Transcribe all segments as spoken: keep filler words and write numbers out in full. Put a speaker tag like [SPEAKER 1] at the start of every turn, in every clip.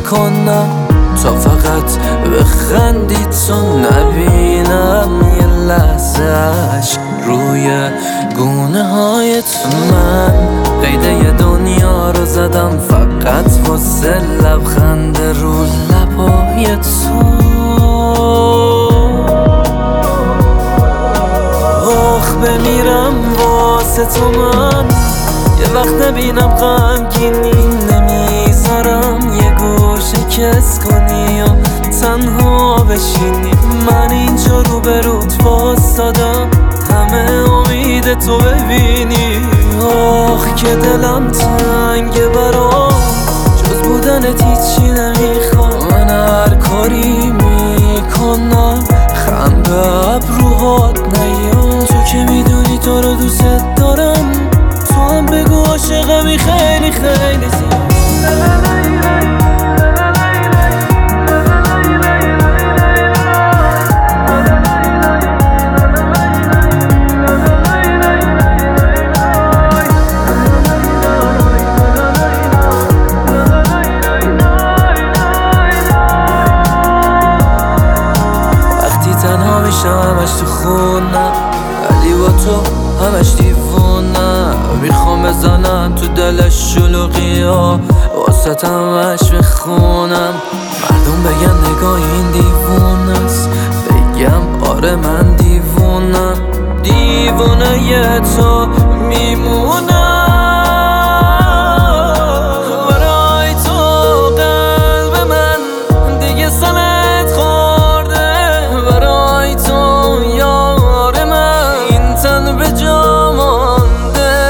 [SPEAKER 1] میکنم تا فقط بخندی تو نبینم یه لحظهش روی گونه های تو. من قیده ی دنیا رو زدم فقط واسه لبخند رو لبای تو. آخ بمیرم واسه تو من یه وقت نبینم غمگینی نمیذارم یه گوشه کس کنی یا تنها بشینی. من اینجا رو به رود واسدادم همه امید تو ببینی. آخ که دلم تنگه برام جز بودنت هیچی نمیخوام. من هر کاری میکنم خم به ابروهات نیام. تو که میدونی تو رو دوست دارم تو هم بگو عاشقمی خیلی خیلی زیاد. تنها میشم همش تو خونم ولی با تو همش دیوونم. میخوام بزنم تو دلش شلوغی ها واسه همش میخونم. مردم بگن نگاه این دیوونه است بگم آره من دیوونم. دیوونه ی تو میمونم برای تو. قلب من دیگه سنت خورده برای تو یار من این تن به جا مانده.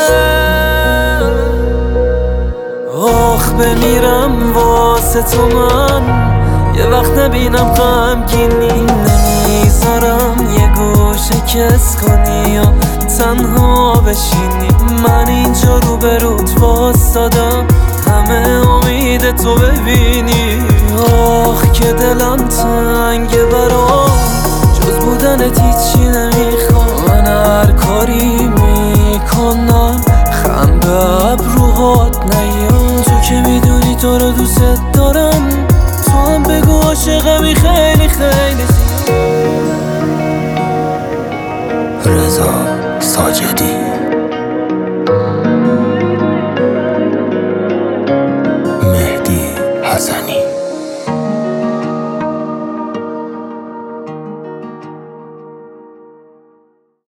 [SPEAKER 1] آخ بمیرم واسه تو من یه وقت نبینم غمگینی نمیذارم یه گوشه کس کنی یا تنها بشینی. من اینجا رو به رود واسدادم همه امید تو ببینی. آخ که دلم تنگه برام جز بودنت هیچی نمیخوام. من هر کاری میکنم خم به ابروهات نیام. تو که میدونی تو رو دوست دارم تو هم بگو عاشقمی خیلی خیلی زیاد.
[SPEAKER 2] رضا ساجدی مهدی حسنی